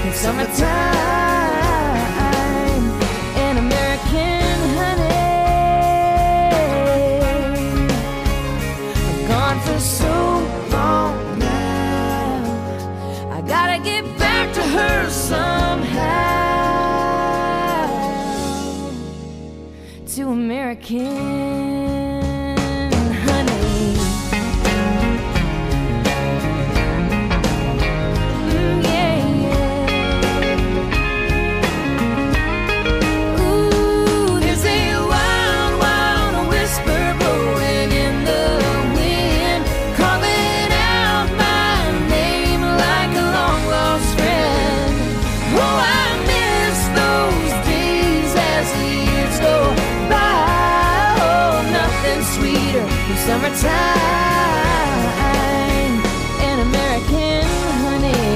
summertime and American honey. I'm gone for so long now. I gotta get back to her somehow. To American. Summertime and American honey.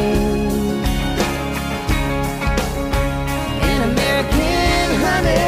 And American honey.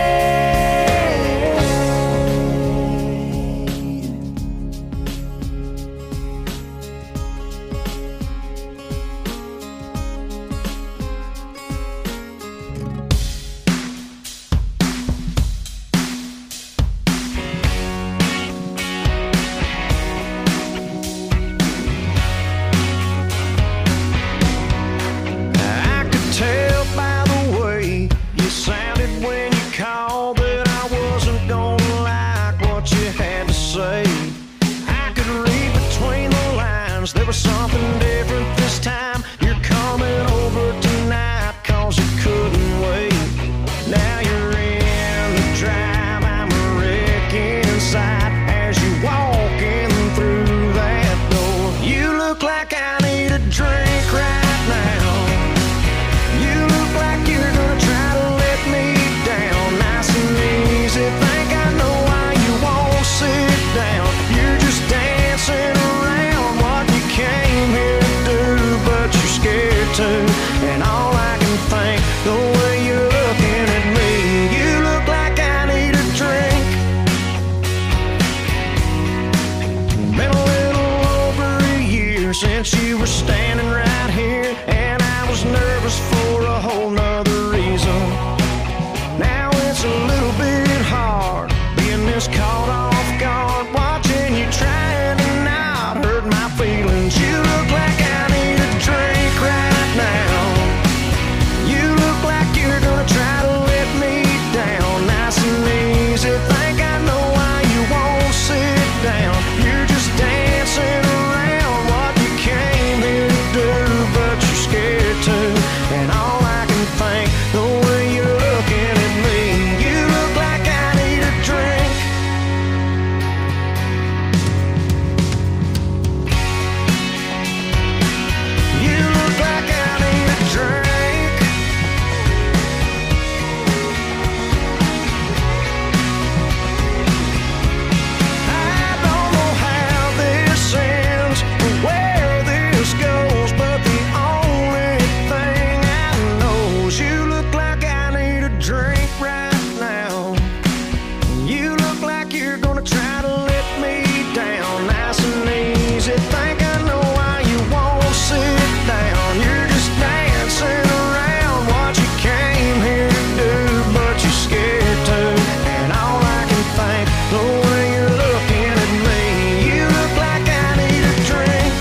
There was something different this time. You're coming over tonight, cause you couldn't wait. Now you're in the drive, I'm a wreck inside. As you walking through that door, you look like I need a drink right now. You look like you're gonna try to let me down. Nice and easy, think I know why you won't sit down. You're just dancing around what you came here to do, but you're scared to. And all I can think, the way you're looking at me, you look like I need a drink. Been a little over a year since you were standing right here, and I was nervous for a whole nother reason. Now it's a little bit hard being this caught off guard, watching you trying to not hurt my feelings. You look like I need a drink right now. You look like you're gonna try to let me down. Nice and easy, think I know why you won't sit down. You're just dancing around what you came here to do, but you're scared to. And all I can think, the way you're looking at me, you look like I need a drink. You look like I need a drink. I don't know how this ends or where this goes, but the only thing I know is you look like I need a drink right now. You look like you're gonna try to let me down. Nice and easy, think I know why you won't sit down. You're just dancing around what you came here to do, but you're scared to. And all I can think, the way you're looking at me, you look like I need a drink.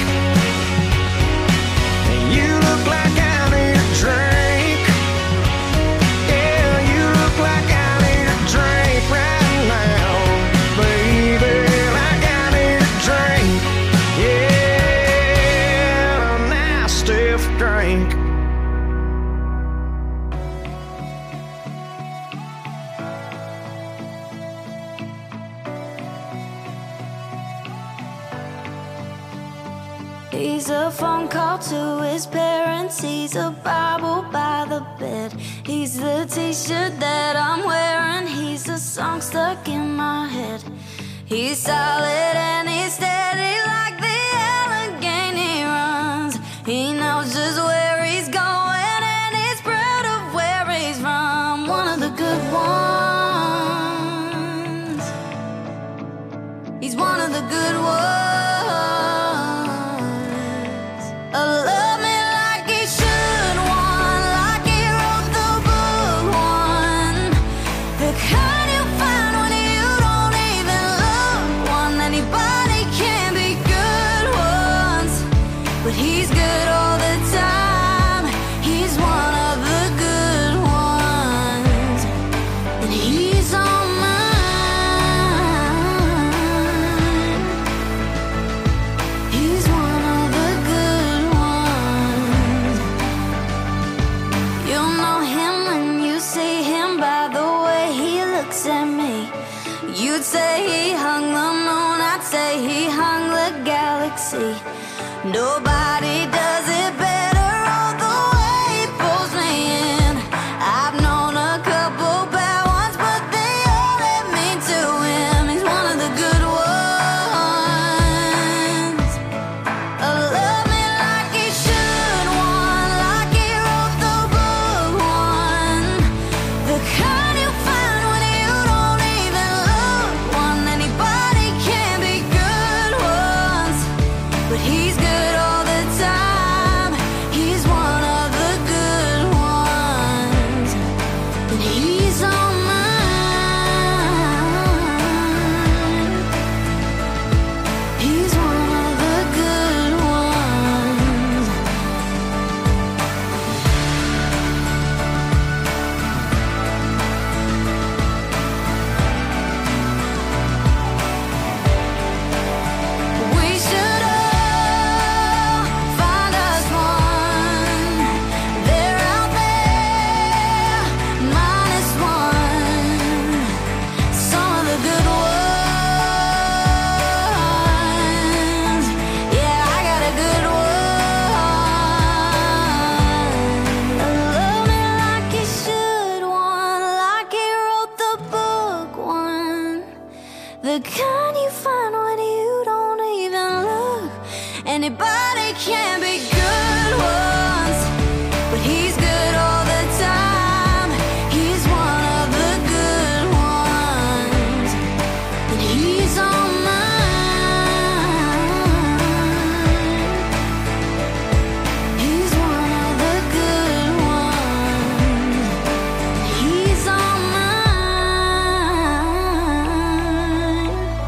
You look like I need a drink. Yeah, you look like I need a drink right now, baby. Like I need a drink. Yeah, a nice stiff drink. He's a phone call to his parents. He's a Bible by the bed. He's the t-shirt that I'm wearing. He's a song stuck in my head. He's solid and he's steady like the Allegheny runs. He knows just where he's going and he's proud of where he's from. One of the good ones. He's one of the good ones. Love me like he should want but he's good all the time. He's one of the good ones, and he's on mine. He's one of the good ones. You'll know him when you see him by the way he looks at me. You'd say he hung the moon, I'd say he hung the galaxy. Nobody does it better, all the way he pulls me in. I've known a couple bad ones, but they all led me to him. He's one of the good ones. Love me like he should, one like he wrote the book one. The kind you find when you don't even look one. Anybody can be good ones, but he's good all the time. He's one of the good ones, and he's on mine. He's one of the good ones. We should all find us one. They're out there, minus one. Some of the good ones. Yeah, I got a good one. Love me like he should, one like he wrote the book one. The kind you find when you don't even look. Anybody can be good ones, but he's good all the time. He's one of the good ones, and he's on mine. He's one of the good ones. He's on mine.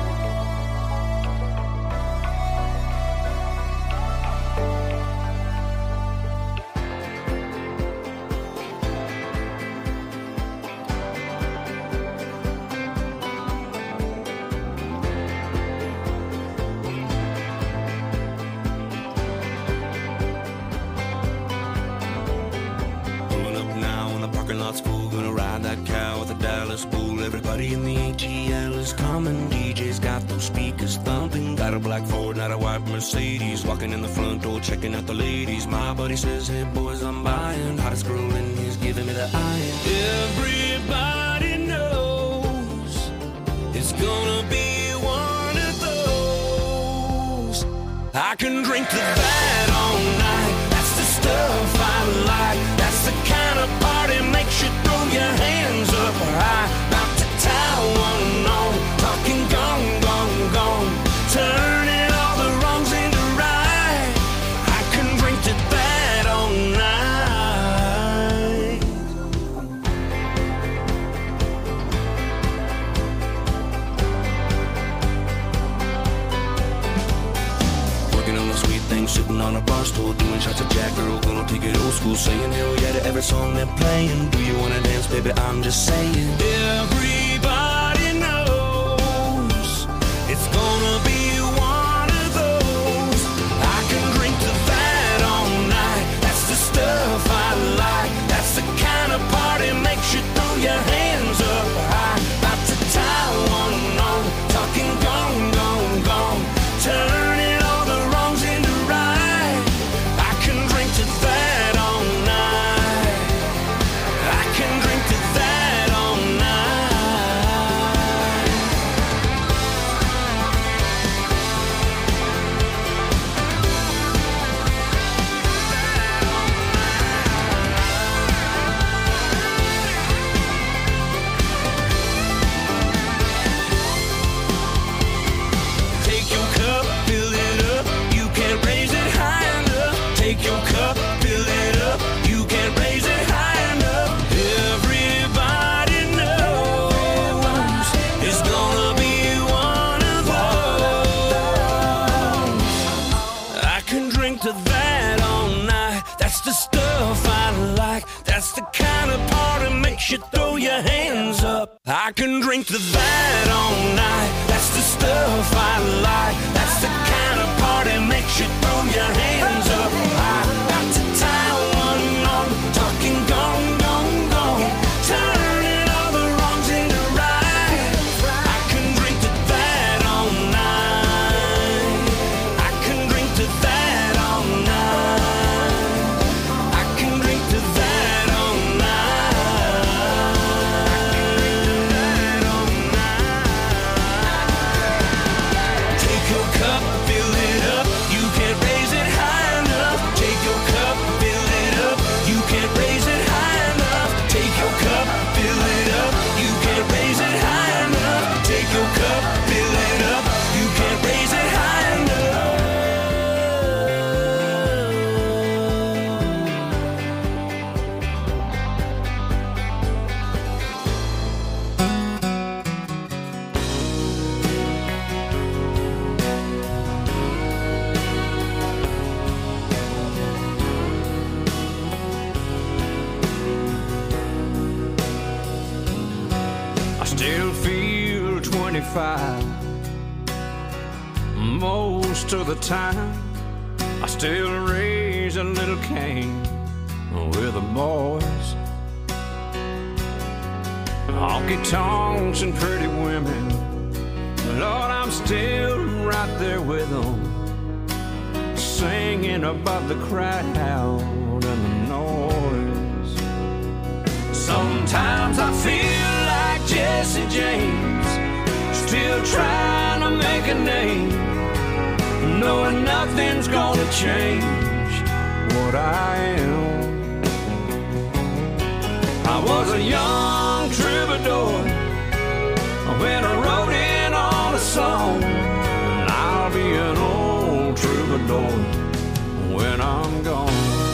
Pulling up now in the parking lot's full. Gonna ride that cow with a Dallas bull. Everybody in the ATL is coming. DJ's got those speakers thumping. Got a black Ford, not a white Mercedes. Walking in the front door, checking out the ladies. My buddy says, hey boys, I'm buying. Hottest girl in he's giving me the iron. Everybody knows it's gonna be one of those. I can drink to that all night. That's the stuff I like. That's the kind of party makes you throw your hands up high. About to tie one on, talking gone, gone, gone. Turning all the wrongs into right. I can drink to that all night. Working on the sweet thing, sitting on a bar stool, doing shots of Jack, girl, gonna take it old school, saying hell yeah to every song they're playing. Do you wanna dance, baby? I'm just saying. Everybody knows it's gonna be one of those. I can drink to that all night. That's the stuff I like. That's the kind of party makes you throw your hands up high. About to tie one on, talking gone, gone, gone. Turning all the wrongs into right. I can drink to that all night. I can drink to that all night. drink to that all night. That's the stuff I like. That's the kind of party makes you throw your hands up. I can drink to that all night. That's the stuff I like. That's the kind of party makes you throw your hands up. I got to tie one on, talking gone, gone, gone, turning all the wrongs into right. I can drink to that all night. I can drink to that all night. I can drink to that all night. Take your cup, fill it up. You can't raise it high enough. Take your cup, fill it up. You can't raise it high enough. Take your cup, fill it up. You can't raise it high enough. Take your cup, fill it up. You can't raise it high enough. I still feel 25 most of the time. I still raise a little Cain with the boys. Honky tonks and pretty women, Lord, I'm still right there with them, singing above the crowd and the noise. Sometimes I feel like Jesse James, still trying to make a name, knowing nothing's gonna change what I am. I was a young troubadour when I wrote in on a song, and I'll be an old troubadour when I'm gone.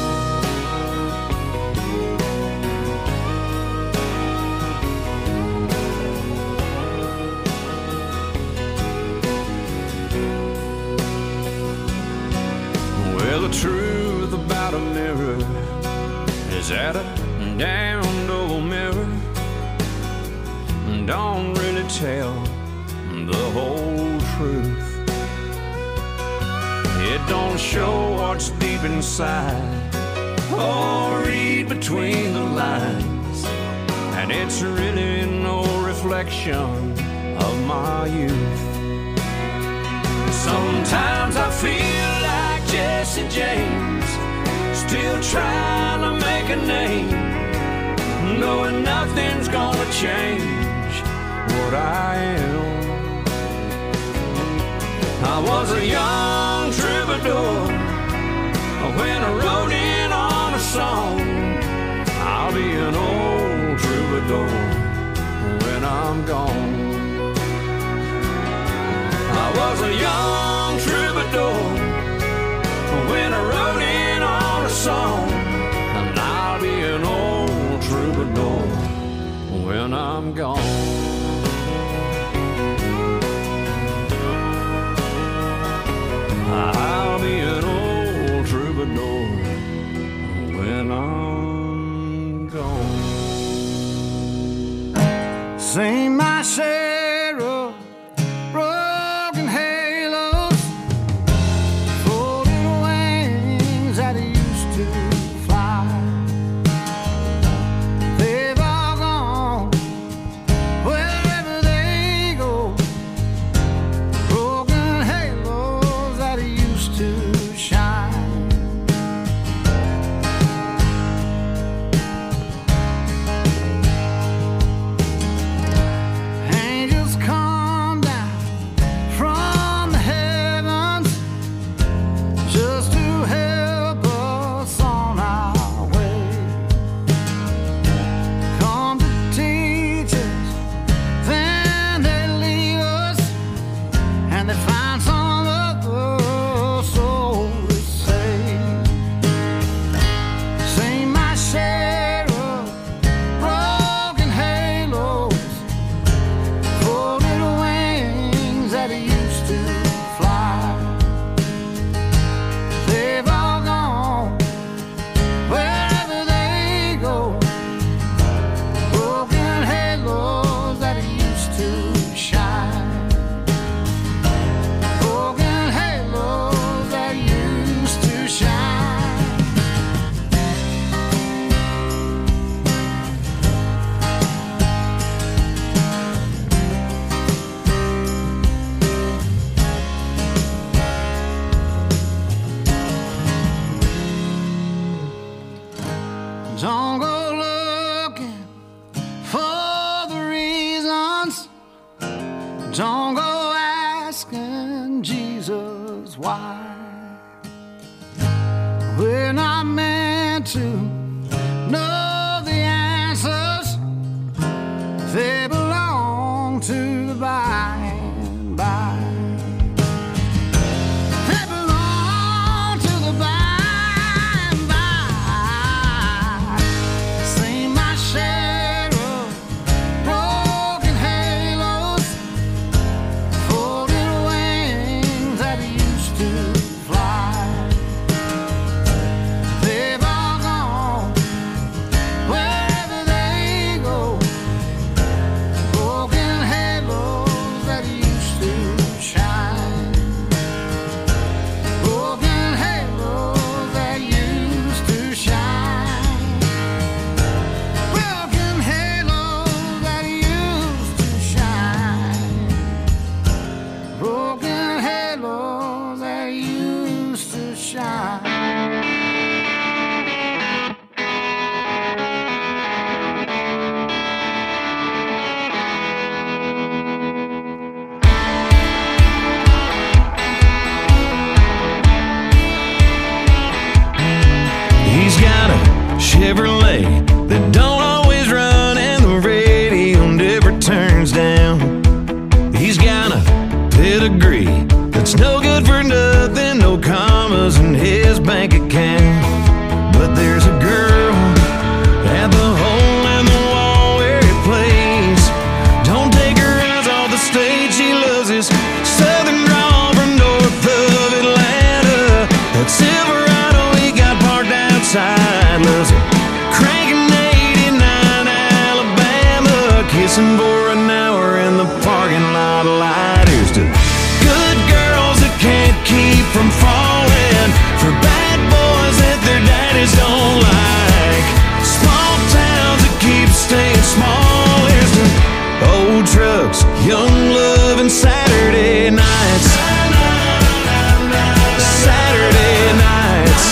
Well, the truth about a mirror is that a damned old mirror don't really tell the whole truth. It don't show what's deep inside or read between the lines, and it's really no reflection of my youth. Sometimes I feel like Jesse James, still trying to make a name, knowing nothing's gonna change what I am. I was a young troubadour when I wrote in on a song. I'll be an old troubadour when I'm gone. I was a young troubadour when I wrote in on a song, and I'll be an old troubadour when I'm gone. I'll be an old troubadour when I'm gone. Sing my share of broken halos, folded wings that used to fly. They've all gone wherever they go. Broken halos that used to shine. Don't go looking for the reasons. Don't go asking Jesus why. We're not meant to know the answers. They belong to the by and by. They belong to the by and by. Seen my share of broken halos, folded wings that used to fly. They've all gone wherever they go. Broken halos that used to shine. Broken halos that used to shine. Broken halos that used to shine. Broken halos that used to shine. He's got a Chevrolet that don't always run, and the radio never turns down. He's got a pedigree that's no good for nothing, no commas in his bank account. But there's a girl at the hole in the wall where he plays. Don't take her eyes off the stage, she loves his southern drawl from north of Atlanta. That Silverado he got parked outside, loves it cranking 89 Alabama, kissing for an hour in the parking lot light. Here's to good girls that can't keep from falling for bad boys that their daddies don't like. Small towns that keep staying small. Here's to old trucks, young love, and Saturday nights. Saturday nights.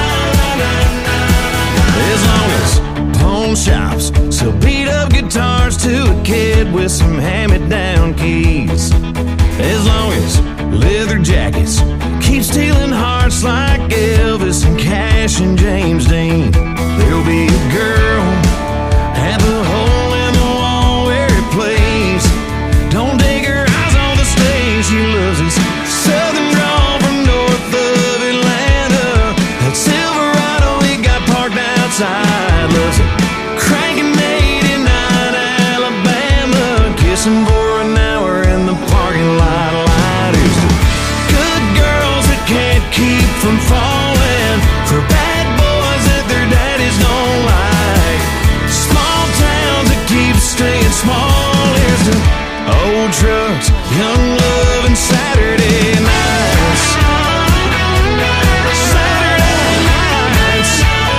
As long as pawn shops sell beat up guitars to a kid with some hand-me-down keys. As long as leather jackets keep stealing hearts like Elvis and Cash and James Dean, there'll be a girl at the hole in the wall where he plays. Don't take her eyes on the stage, she loves his southern drawl from north of Atlanta. That Silverado he got parked outside, loves it cranking 89 Alabama, kissing for an hour in the parking lot light. Here's to good girls that can't keep from falling for bad boys that their daddies don't like. Small towns that keep staying small. Here's to old trucks, young love, and Saturday nights. Saturday nights.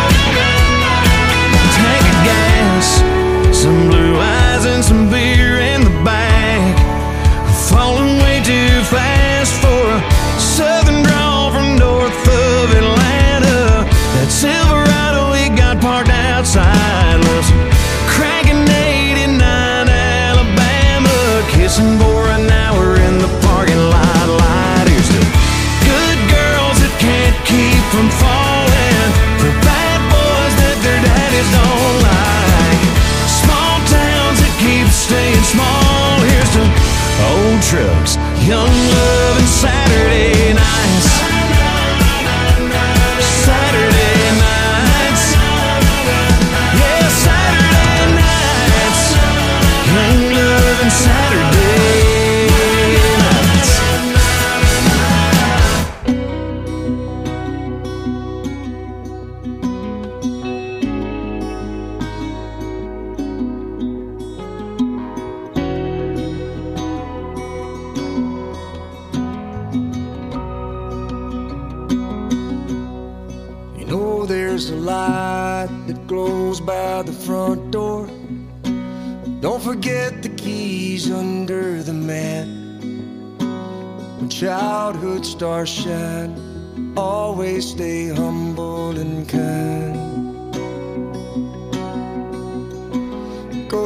Tank of gas, some blue eyes, and some beer in the back. Falling way too fast for a southern drawl from north of Atlanta. That Silverado he got parked outside, loves cranking 89 Alabama, kissing for an hour in the parking lot light. Here's to good girls that can't keep from falling for bad boys that their daddies don't like. Small towns that keep staying small. Here's to old trucks, young love, and Saturday nights. Saturday nights. Yeah, Saturday nights. Young love and Saturday nights. You know there's a light that glows by the front door. Don't forget the keys under the mat. When childhood stars shine, always stay humble and kind.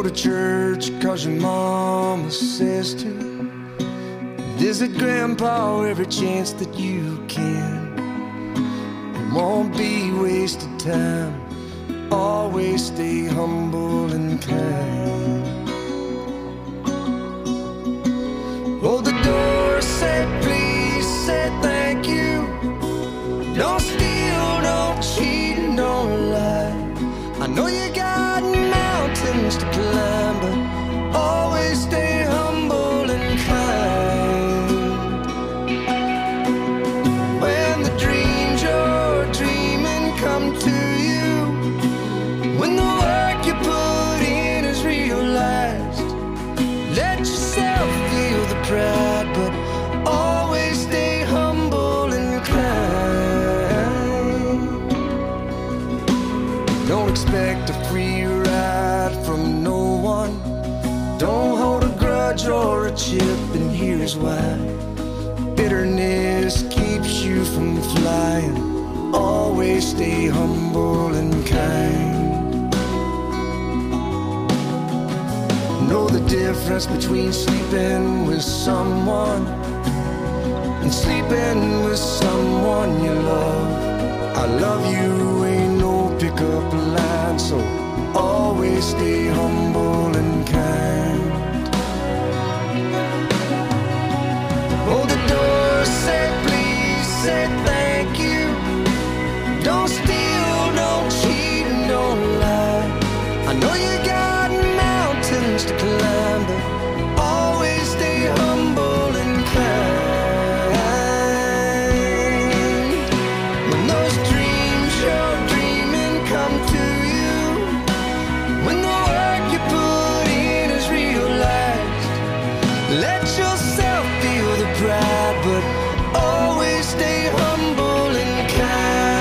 to church 'cause your mama says to. Visit grandpa every chance that you can. It won't be wasted time. Always stay humble and kind. Hold the door, say please, say thank you. Don't steal, don't cheat, don't lie. I know you got mountains to climb, but always stay humble and kind. When the dreams you're dreaming come to you, when the work you put in is realized, let yourself feel the pride, but always stay humble and kind. Don't expect a free ride from no one. Don't hold a grudge or a chip, and here's why. Bitterness keeps you from flying. Always stay humble and kind. Know the difference between sleeping with someone and sleeping with someone you love. I love you ain't no pickup line, so always stay humble and kind. Hold the door, say please, say thank you. Don't steal, don't cheat, don't lie. I know you got mountains to climb, but always stay humble and kind. When those dreams you're dreaming come to you, when the work you put in is realized, let yourself feel the pride, but always stay humble and kind.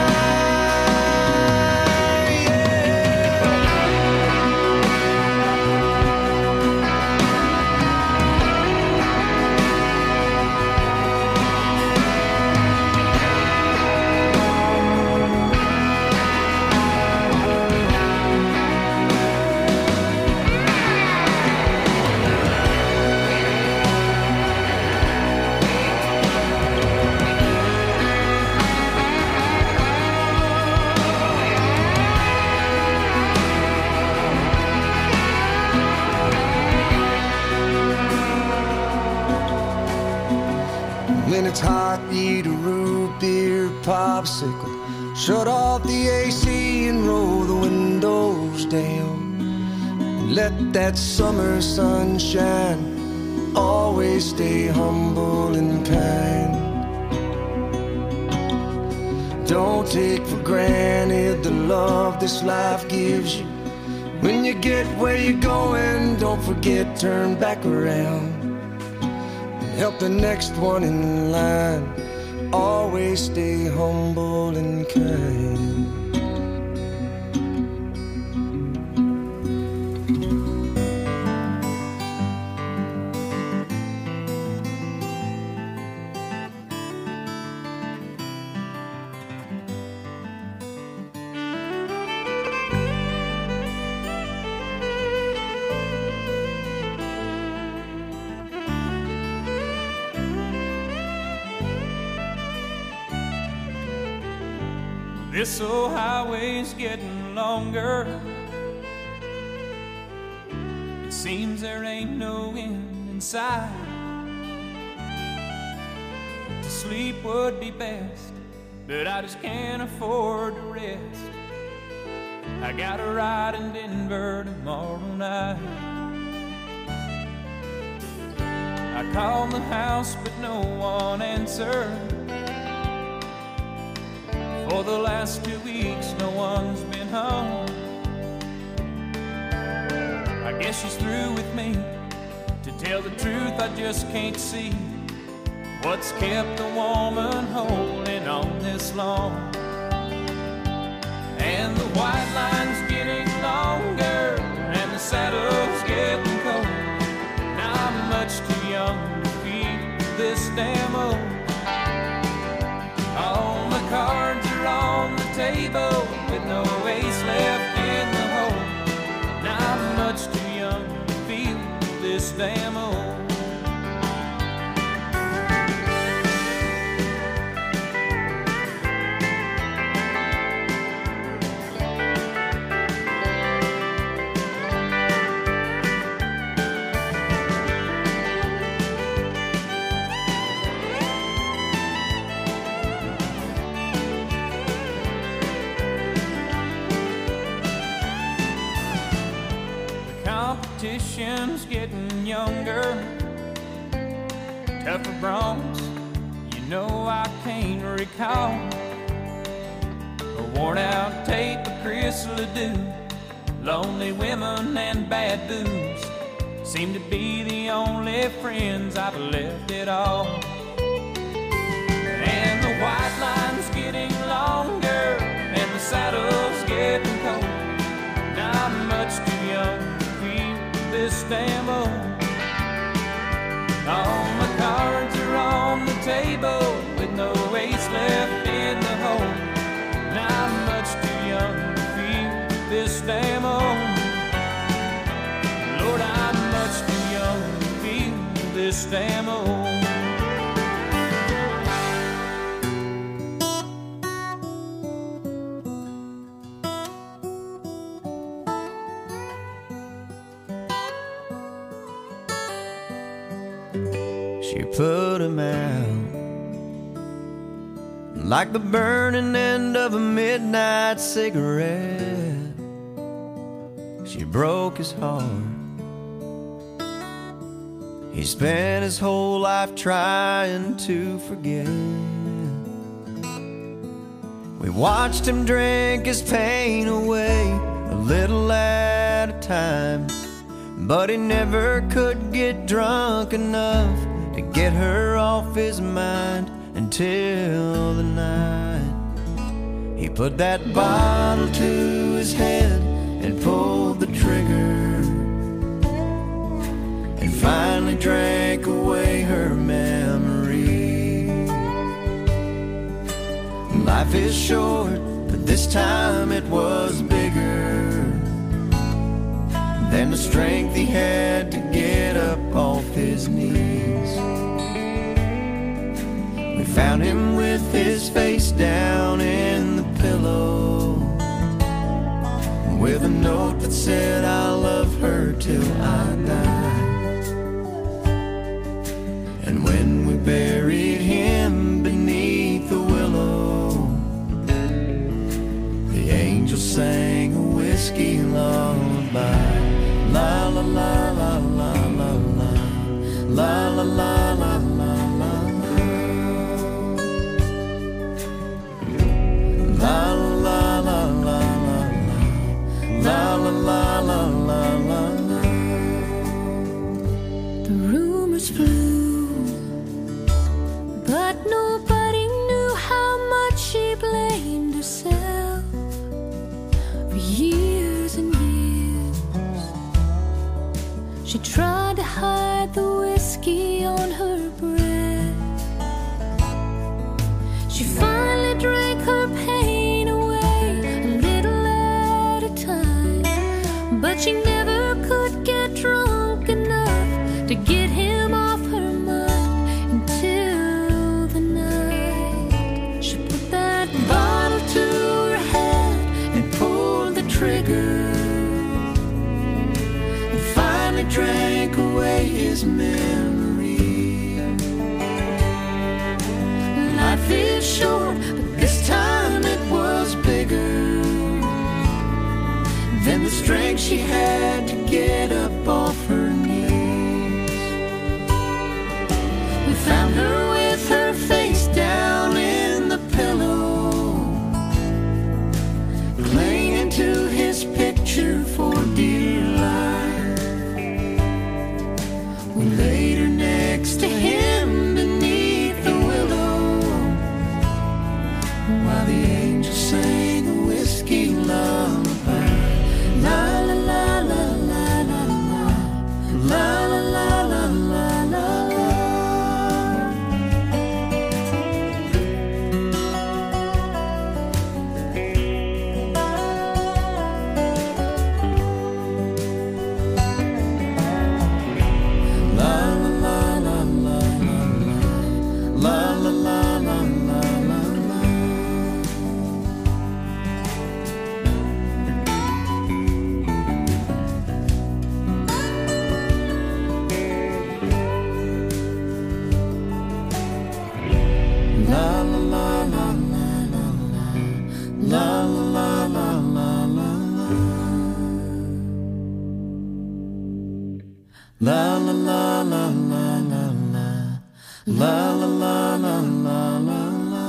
When it's hot, eat a root beer popsicle. Shut off the AC and roll the windows down. Let that summer sun shine. Always stay humble and kind. Don't take for granted the love this life gives you. When you get where you're going, don't forget, turn back around. Help the next one in line. Always stay humble and kind. This old highway's getting longer. It seems there ain't no end in sight. To sleep would be best, but I just can't afford to rest. I got a ride in Denver tomorrow night. I called the house, but no one answered. For the last 2 weeks, no one's been home. I guess she's through with me. To tell the truth, I just can't see what's kept the woman holding on this long. And the white line's getting longer, and the saddle's getting cold. Now I'm much too young to feel this damn old. All the cards are on the table with no ace left in the hole. Now I'm much too politicians getting younger, tougher broncs, you know I can't recall. A worn out tape of Chris Ledoux, lonely women and bad booze seem to be the only friends I've left at all. And the white line's getting longer and the saddle's getting cold. I'm much too young to feel this damn old. All my cards are on the table with no ace left in the hole. And I'm much too young to feel this damn old. Lord, I'm much too young to feel this damn old. She put him out like the burning end of a midnight cigarette. She broke his heart. He spent his whole life trying to forget. We watched him drink his pain away, a little at a time, but he never could get drunk enough to get her off his mind until the night he put that bottle to his head and pulled the trigger and finally drank away her memory. Life is short, but this time it was bigger than the strength he had to get up off his knees. We found him with his face down in the pillow, with a note that said, "I'll love her till I die." And when we buried him beneath the willow, the angel sang a whiskey lullaby. La la la la la la la, la la la la la la, la la la la la, la la la la la la. The rumors flew, but nobody knew how much she blamed herself for years and years. She tried to hide the whiskey on her breath. She finally drank her pain away, a little at a time, but she never could get drunk enough to get him off her mind until the night she put that bottle to her head and pulled the trigger, drank away his memory. Life is short, but this time it was bigger than the strength she had to get up off her knees. We found her with her face down in the pillow, clinging to his picture for dear life. We laid her next to him beneath the willow, while the angel sang a whiskey lullaby. La la la la la la la, la la la la la la. La la la la la la la. La la la la la la la.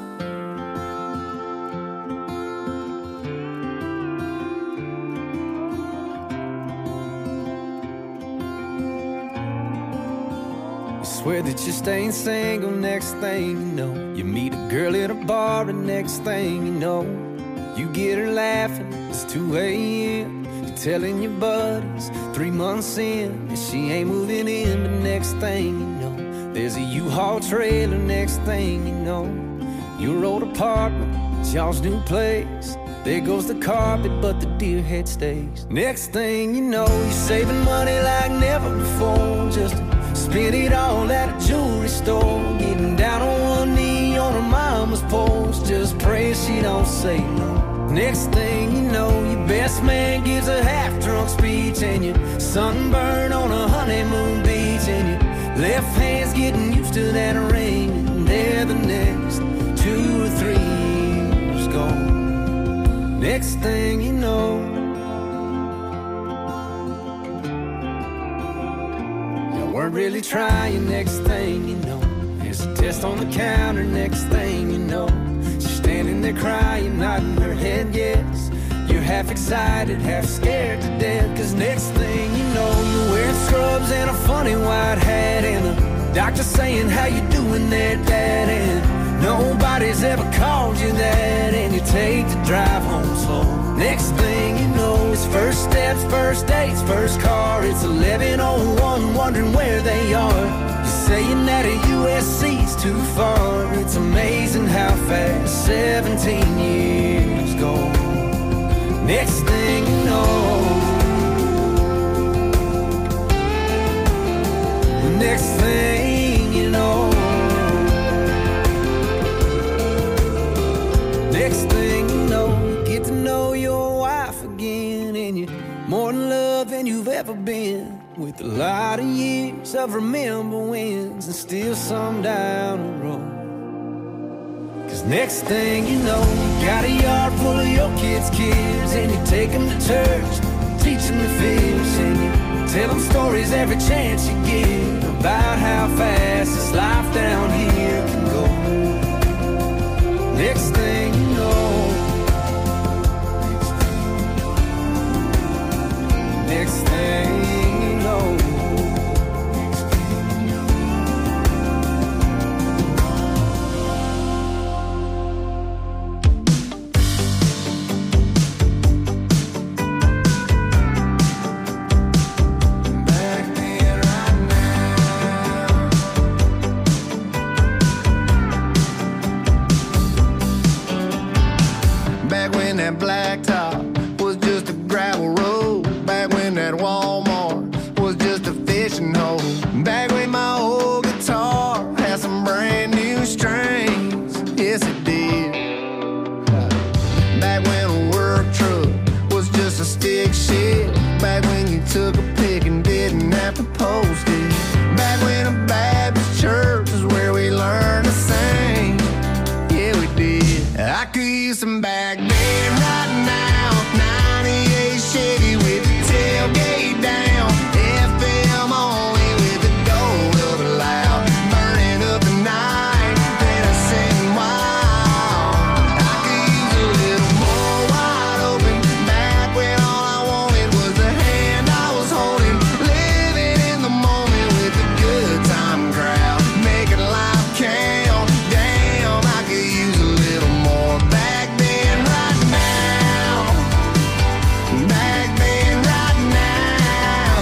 You swear that you're staying single, next thing you know, you meet a girl at a bar, and next thing you know, you get her laughing, it's 2 a.m. You're telling your buddies 3 months in that she ain't moving in, but next thing you know, there's a U-Haul trailer, next thing you know, your old apartment, it's y'all's new place. There goes the carpet, but the deer head stays. Next thing you know, you're saving money like never before, just to spend it all at a jewelry store. Getting down on one knee on her mama's porch, just pray she don't say no. Next thing you know, your best man gives a half-drunk speech, and you're sunburned on a honeymoon beach, and your left hand's getting used to that ring, and there the next 2 or 3 years gone. Next thing you know, you weren't really trying. Next thing you know, there's a test on the counter. Next thing you know, she's standing there crying, nodding her head yes. You're half excited, half scared to death, cause next thing you know, you're wearing scrubs and a funny white hat, and the doctor saying, how you doing there, Dad? And nobody's ever called you that, and you take the drive home slow. Next thing you know, it's first steps, first dates, first car. It's 11:01, wondering where they are. You're saying that a USC's too far. It's amazing how fast 17 years go. Next thing you know, next thing you know, next thing you know, you get to know your wife again, and you're more in love than you've ever been, with a lot of years of remember wins and still some down the road. Cause next thing you know, you got a yard full of your kids' kids, and you take them to church, teach them to fish, and you tell them stories every chance you get about how fast this life down here can go. Next thing you know, next thing you know, that blacktop was just a gravel road. Back when that Walmart was just a fishing hole. Back when my old guitar had some brand new strings. Yes, it did. Back when a work truck was just a stick shift. Back when you took a pic and didn't have to post it. Back when a Baptist church was where we learned to sing. Yeah, we did. I could use some back then right now. 98 Chevy with the tailgate down. FM only with the door up loud. Burning up the night, then I sing wild. I could use a little more wide open. Back when all I wanted was the hand I was holding. Living in the moment with a good time crowd. Making life count. Damn, I could use a little more back then right now. Back then right now.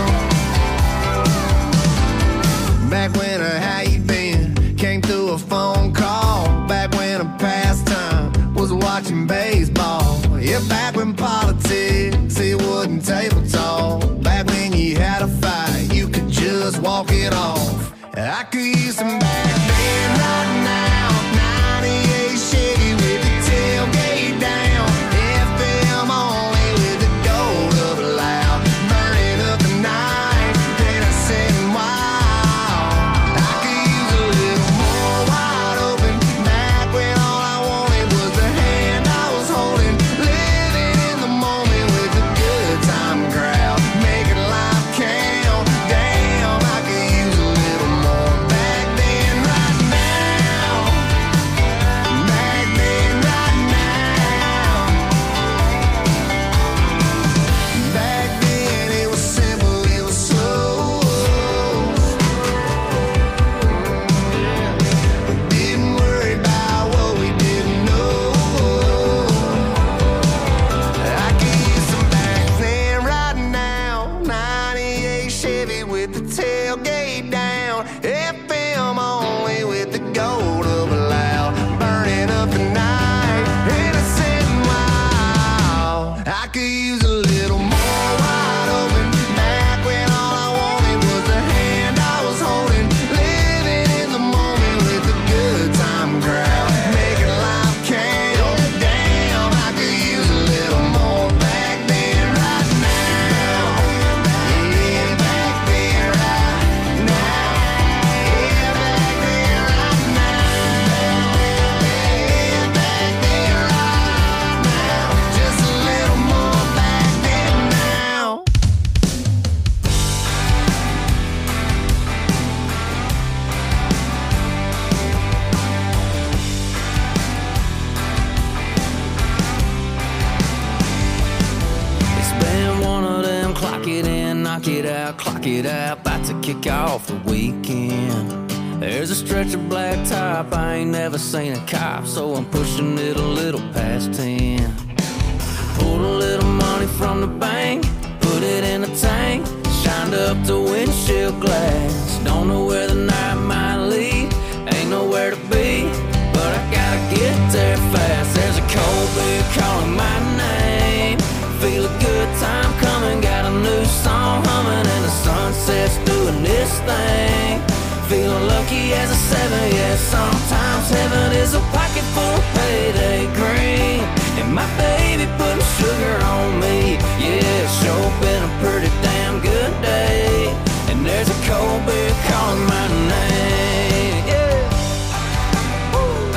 Back when a how you been came through a phone call. Back when a pastime was watching baseball. Yeah, back when politics, it wasn't table talk. Back when you had a fight, you could just walk it off. I could use some back then right now. 98 Chevy with the tailgate down. FM only with the door up loud. Burning up the night, then I sing wild. I could use a little more wide open. Back when all I wanted was the hand I was holding. Living in the moment with a good time crowd. Making life count. Damn. knock it out, clock it out, about to kick off the weekend. There's a stretch of blacktop, I ain't never seen a cop, so I'm pushing it a little past 10. Pulled a little money from the bank, put it in a tank, shined up the windshield glass. Don't know where the night might lead, ain't nowhere to be, but I gotta get there fast. There's a cold beer calling my name, feel a good time coming, got a new song humming, and the sunset's doing this thing. Feeling lucky as a 7, yeah, sometimes heaven is a pocket full of payday green, and my baby putting sugar on me, yeah, it's sure been a pretty damn good day, and there's a cold beer calling my name, yeah. Woo.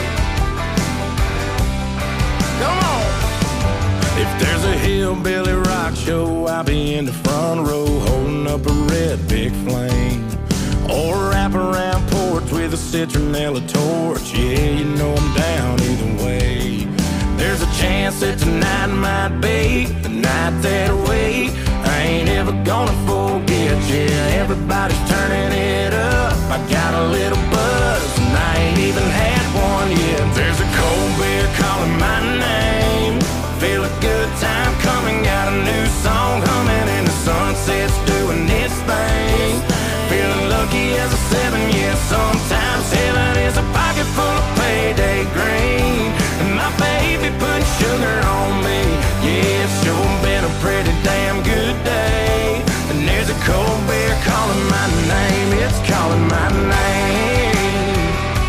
Come on. If there's a hillbilly rock show, I'll be in the front row holding up a red big flame, or wrap around porch with a citronella torch. Yeah, you know I'm down either way. There's a chance that tonight might be the night that I wait. I ain't ever gonna forget, yeah, everybody's turning it up. I got a little buzz and I ain't even had one yet. There's a cold beer calling my name, feel a good time coming, got a new song humming, and the sunset's doing its thing. Feeling lucky as a 7, yeah, sometimes heaven is a pocket full of payday green, and my baby putting sugar on me, yeah, it's sure been a pretty damn good day, and there's a cold beer calling my name, it's calling my name,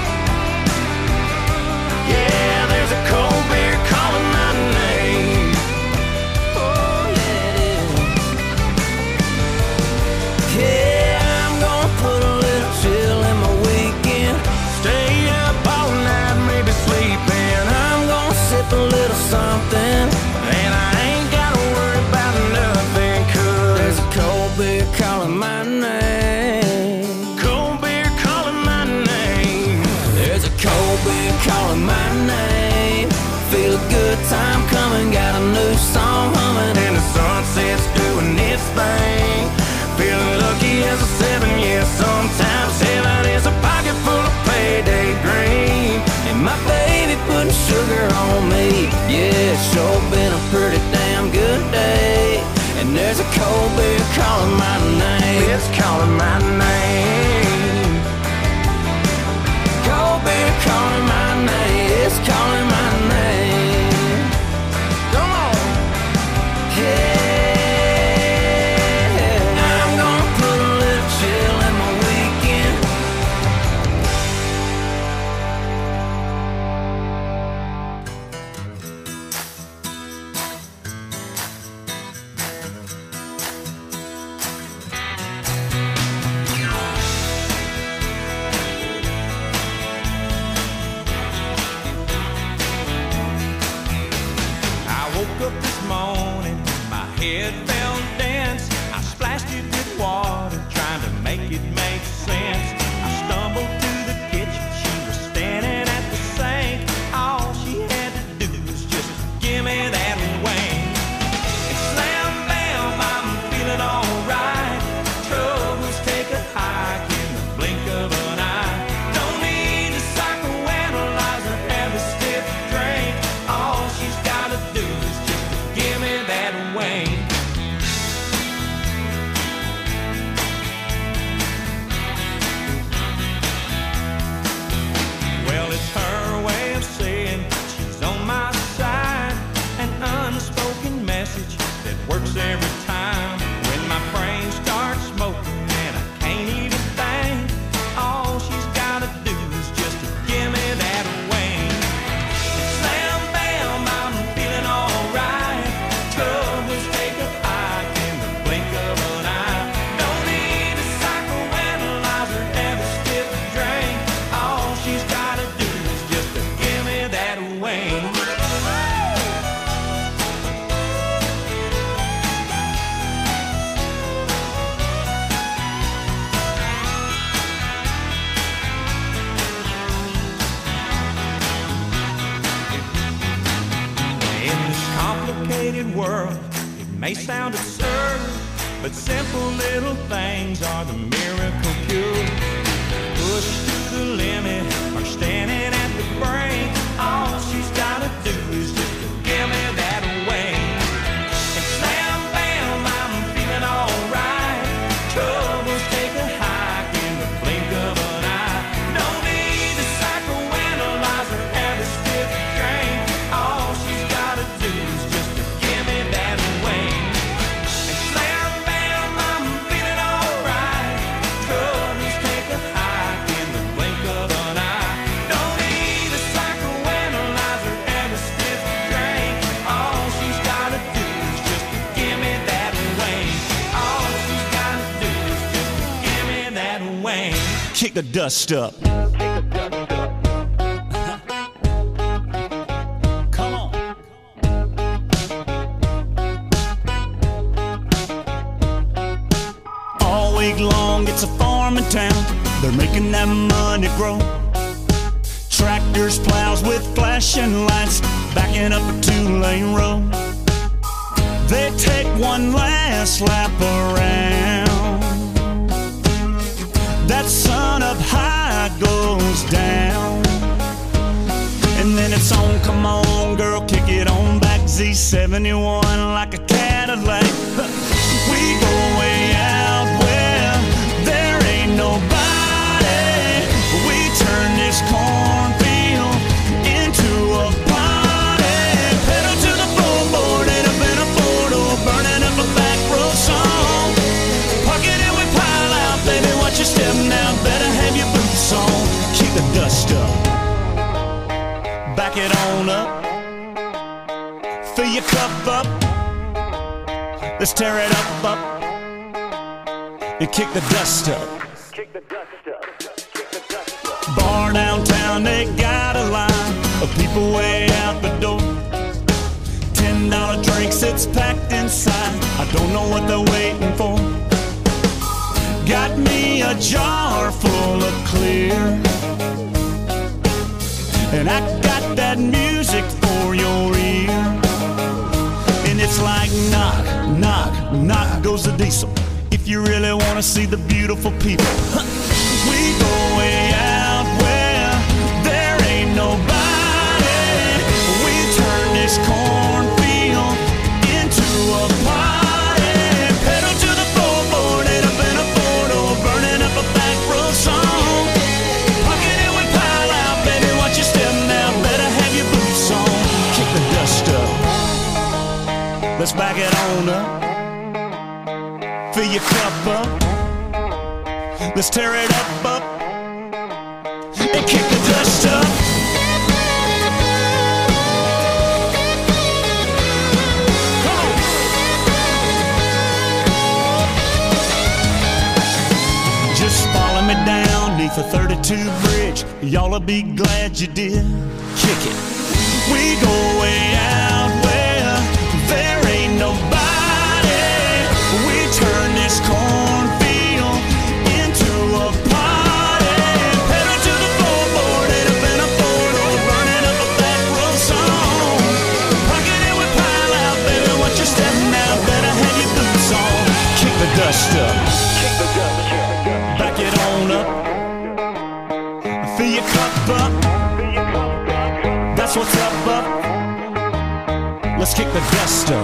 yeah, there's a cold beer calling my name, oh yeah it is, Yeah. Put a little chill in my weekend, stay up all night, maybe sleeping. I'm gonna sip a little something, And I ain't gotta worry about nothing, 'cause there's a cold beer calling my name. cold beer calling my name. There's a cold beer calling my name, feel a good time coming, got a new song humming, And the sunset's doing its thing. Feeling lucky as a 7, yeah, sometimes heaven is a pocket full of payday green, and my baby putting sugar on me, yeah, it's sure been a pretty damn good day, and there's a cold beer calling my name. it's calling my name. Cold beer calling my name, it's calling my name. Come on. Yeah. Up this morning, my head felt dense. I splashed it with water, trying to make it make sense. I stumbled to the kitchen, she was standing at the sink. All she had to do was just give me that wing. And slam, bam, I'm feeling alright. Troubles take a hike in the blink of an eye. Don't need to psychoanalyze or have a stiff drink. All she's gotta do is give me that wing. Well, it's her way of saying she's on my side, an unspoken message that works every time. When my brain starts smoking and I can't even think, all she's gotta do is just give me that wing. And slam, bam, I'm feeling alright. Troubles take a hike in the blink of an eye. Don't need a psychoanalyze or have a stiff drink. All she's gotta do is just to give me that wing. In this complicated world, it may sound absurd, but simple little things are the miracle cure. Pushed to the limit or standing at the brink, all she's gotta do is just to give me that wing. And slam bam, I'm feeling alright. Troubles take a hike in the blink of an eye. No need to psychoanalyze or have a stiff drink. All she's gotta do is just to give me that wing. And slam bam, I'm feeling alright. Troubles take a hike in the blink of an eye. No need to psychoanalyze or have a stiff drink. All she's gotta do is just to give me that wing. All she's gotta do is just to give me that wing. Kick the dust up. Come on. All week long, it's a farming town. They're making that money grow. Tractors, plows with flashing lights, backing up a 2-lane road. They take one last lap around. That sun up high goes down. And then it's on, come on, girl, kick it on back. Z71 like a Cadillac. We go way out where there ain't nobody. We turn this cornfield into a party. Pedal to the floorboard and up in a four-door, burning up a back road song. Park it and we pile out, baby, watch your step now. Better have your boots on. Keep the dust up. Back it on up. Fill your cup up. Let's tear it up. And kick the dust up. Bar downtown, they got a line of people way out the door. $10 drinks, it's packed inside. I don't know what they're waiting for. Got me a jar full of clear, and I got that music for your ear. And it's like knock, knock, knock goes the diesel. If you really want to see the beautiful people, we go way out where there ain't nobody. We turn this cornfield into a party. Pedal to the floorboard and up in a four-door, burning up a back road song. Pocket it with pile out, baby, watch your step now. Better have your boots on. Kick the dust up. Let's back it on up. Fill your cup up. Let's tear it up, and kick the dust up. Come on. Just follow me down neath the 32 bridge. Y'all'll be glad you did. Kick it. We go way out where there ain't nobody. We turn this cornfield into a party. Pedal to the floorboard and up in a four-door, burning up a back road song. Pocket it with pile out, baby, watch your step now. Better have your boots on. Kick the dust up. Back it on up. Fill your cup up. That's what's up. Let's kick the dust up.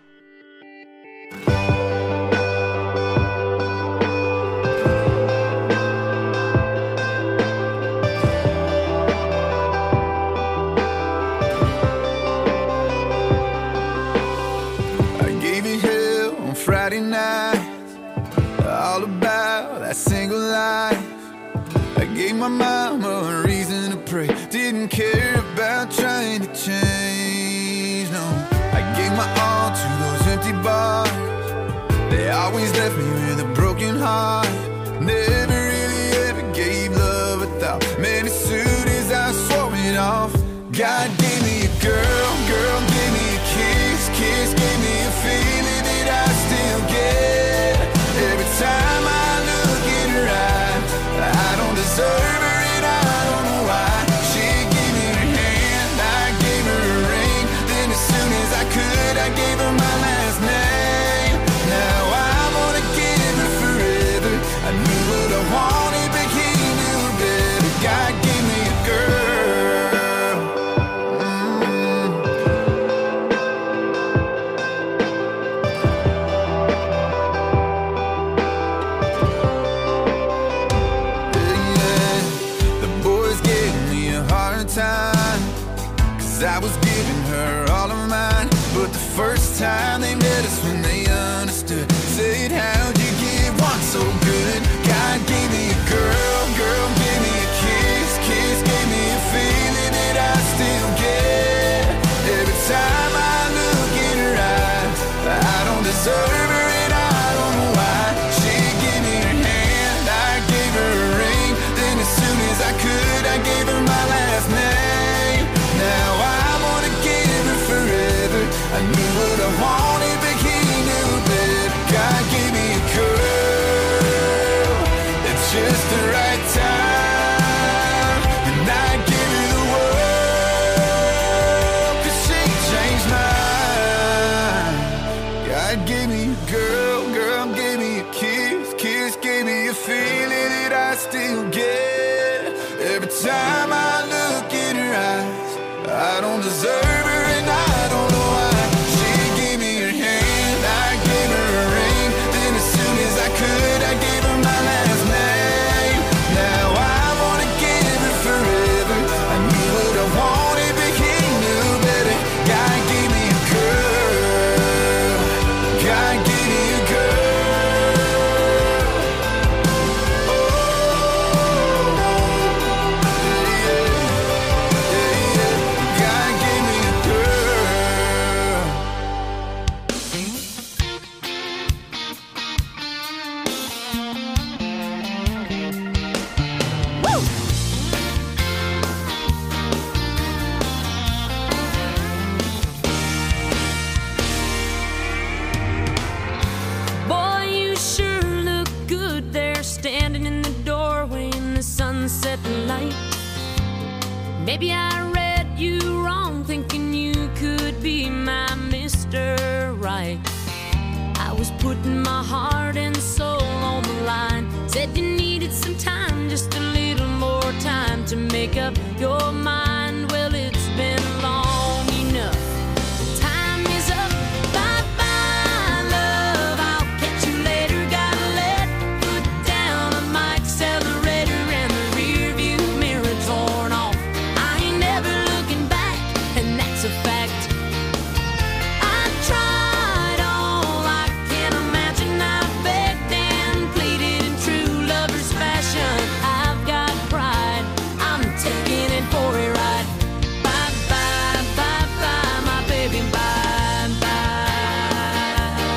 Friday night, all about that single life. I gave my mama a reason to pray. Didn't care about trying to change, no. I gave my all to those empty bars. They always left me with a broken heart. Never really ever gave love a thought. Man, as soon as I swore it off, God gave me a girl, girl gave me a kiss, kiss gave me a feeling that I still get. Every time I look in her eyes, I don't deserve her and I don't know why. She gave me her hand, I gave her a ring. Then as soon as I could, I gave her my last name. Now I'm on But the first time they met us when they understood, said, how'd you get one so good? God gave me a girl, girl gave me a kiss, kiss gave me a feeling that I still get. Every time I look in her eyes, I don't deserve her and I don't know why. She gave me her hand, I gave her a ring, then as soon as I could, I gave her my last name. Now I wanna give her forever. I knew what I wanted, but he knew better. God gave me a girl at just the right time, and I give her the world, 'cause she changed mine. God gave me a girl, girl gave me a kiss, kiss gave me a feeling that I still get. Every time I look in her eyes, I don't deserve her and I don't know why. She gave me her hand, I gave her a ring, then as soon as I could, I gave her my last name. Now I wanna give her forever. I knew what I wanted, but he knew better. God gave me a girl, God gave me a girl. Oh, yeah, yeah. God gave me a girl. Boy, you sure look good there, standing in the doorway in the sunset light. Maybe I read you wrong, thinking you could be my Mr. Right. I was putting my heart and soul on the line. Said you needed some time, just a little more time to make up your mind. Well, it's been long enough. Time is up. Bye bye, love. I'll catch you later. Gotta let foot down on my accelerator and the rear view mirror torn off. I ain't never looking back, and that's a fact. I tried all I can imagine. I begged and pleaded in true lover's fashion. I've got pride, I'm taking it for a ride. Bye bye, bye bye, my baby, bye bye.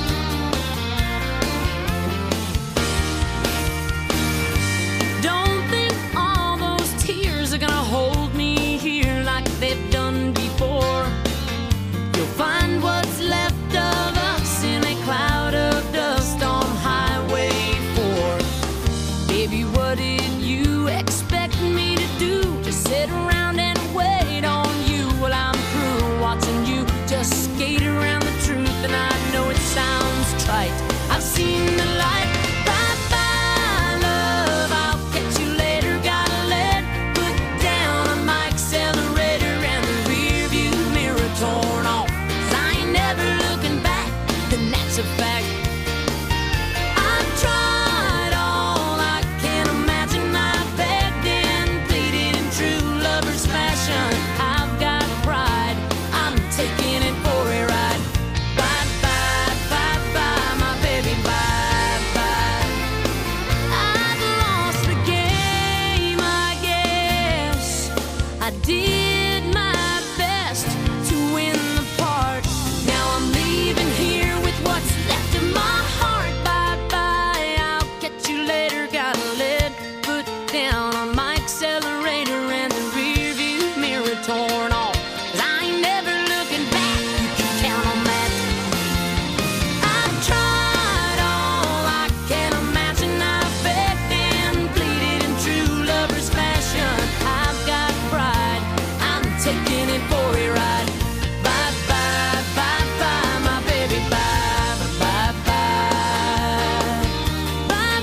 Don't think all those tears are gonna hold me here like they've done before. You'll find what's left of us in a cloud of dust on Highway 4. Baby, what did you expect me to do? Just sit around and wait on you while I'm through watching you just skate around the truth. And I know it sounds trite, I've seen the light. Bye bye, love, I'll catch you later. Gotta let foot down on my accelerator and the rear view mirror torn off. 'Cause I ain't never looking back, and that's a fact. I've tried all I can imagine. I begged and pleaded in true lover's fashion. I've got pride, I'm taking it for a ride. Bye bye, bye bye, my baby, bye bye. I've lost the game, I guess. I did my best to win the part. Now I'm leaving here with what's left of my heart. Bye bye, I'll catch you later. Gotta let foot down on my accelerator and the rear view mirror torn off. 'Cause I ain't never looking back, you can count on that. I've tried all I can imagine. I begged and pleaded in true lover's fashion. I've got pride, I'm taking it for a ride. Bye bye, bye bye, my baby, bye bye, bye. Bye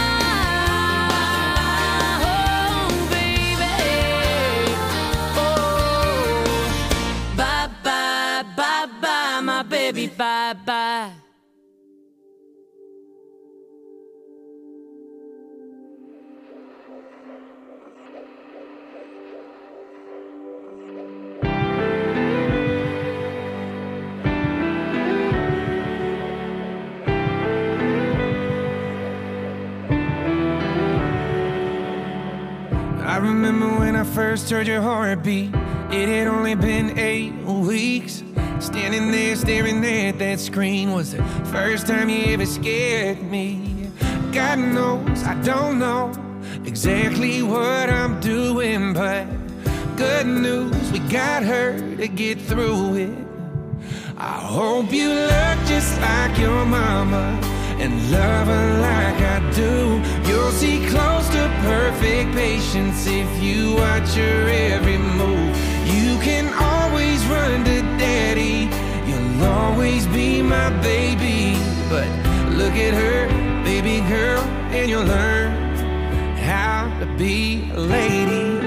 bye, oh baby, oh. Bye bye, bye bye, my baby, bye bye. first heard your heartbeat, it had only been 8 weeks. Standing there staring at that screen was the first time you ever scared me. God knows I don't know exactly what I'm doing, but good news, we got her to get through it. I hope you look just like your mama and love her like I do. You'll see close to perfect patience if you watch her every move. You can always run to daddy, you'll always be my baby. But look at her, baby girl, and you'll learn how to be a lady.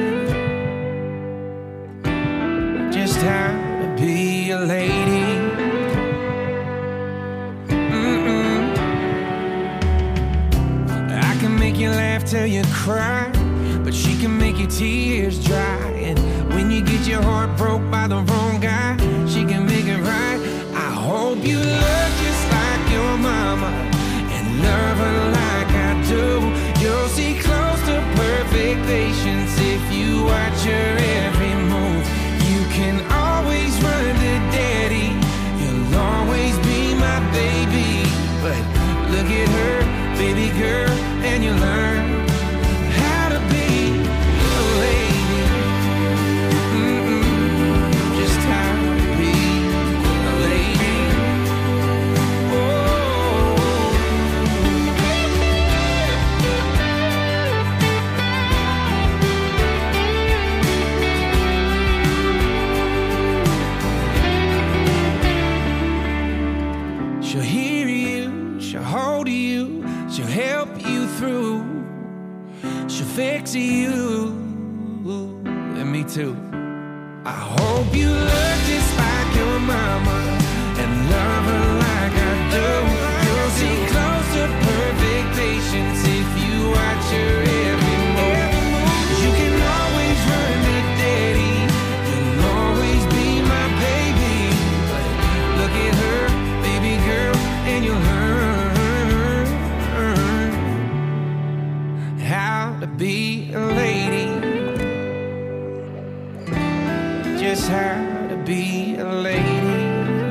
Just how to be a lady. I can make you laugh till you cry, but she can make your tears dry. And when you get your heart broke by the wrong guy, she can make it right. I hope you look just like your mama and love her like I do. You'll see close to perfect patience if you watch her every move. You can always run to daddy, you'll always be my baby. But look at her, baby girl, and you learn how to be a lady. Just how to be a lady. She'll hear you, she'll hold you, she'll help you through, she'll fix you, and me too. I hope you look just like your mama and love her like I do. You'll see close to perfect patience if you watch her every move. You can always run to daddy, you'll always be my baby. But look at her, baby girl, and you'll learn how to be a lady. Just how to be a lady.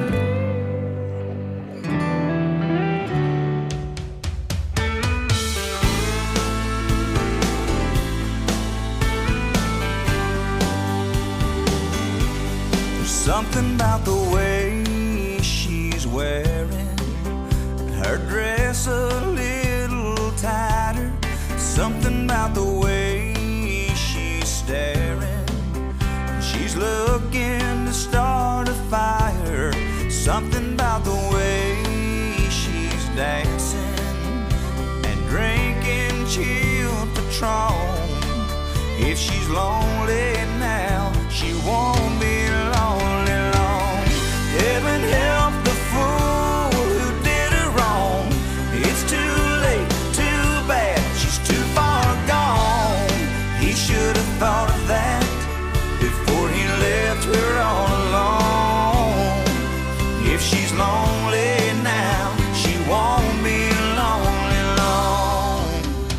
There's something about the way she's wearing her dress a little tighter. Something about the way she's staring. She's looking to start a fire. Something about the way she's dancing and drinking chilled Patron. If she's lonely now, she won't be lonely long. Heaven help the fool who did her wrong. It's too late, too bad, she's too far gone. He should have thought of that before he left her all alone. If she's lonely now, she won't be lonely long.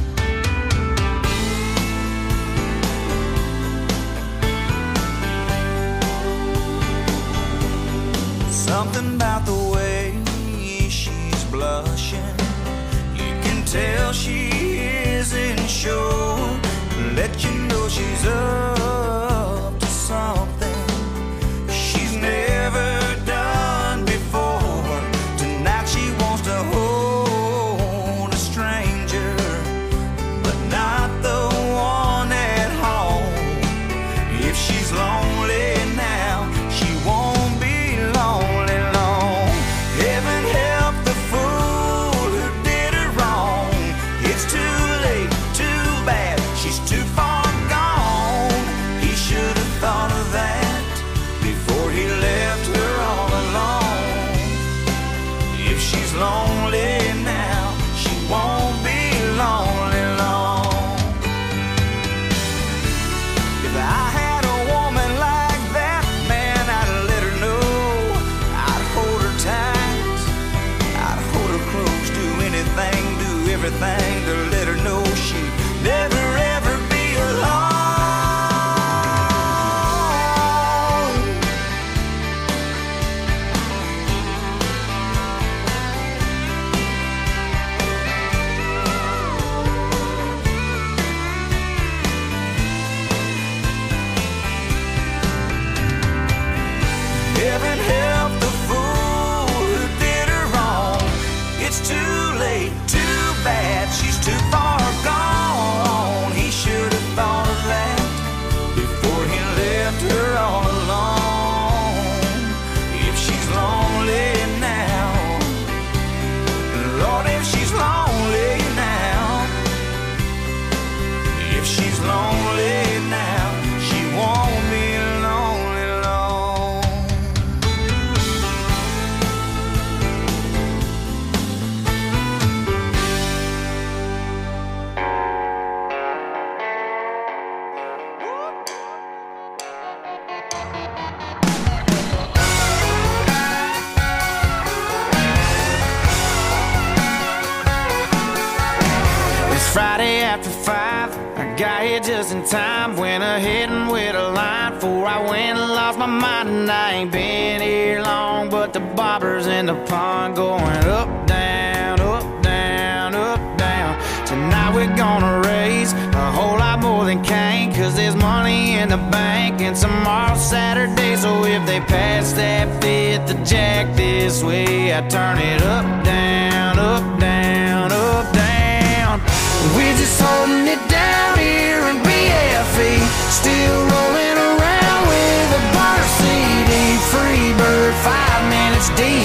Something about the way she's blushing, you can tell she isn't sure. Let you know she's up to something she's never done before. Tonight she wants to hold a stranger, but not the one at home. If she's lonely now, she won't be lonely long. Heaven help the fool who did her wrong. It's too late, too bad, she's too far gone. He should have thought of that Got here just in time, went ahead and with a line before I went and lost my mind. And I ain't been here long, but the bobbers in the pond going up, down, up, down, up, down. Tonight we're gonna raise a whole lot more than Cain, 'cause there's money in the bank and tomorrow's Saturday. So if they pass that fifth to Jack this way, I turn it up, down, up, down, up, down. We're just holding it down here in BFE, still rolling around with a bar CD. Free bird, 5 minutes deep.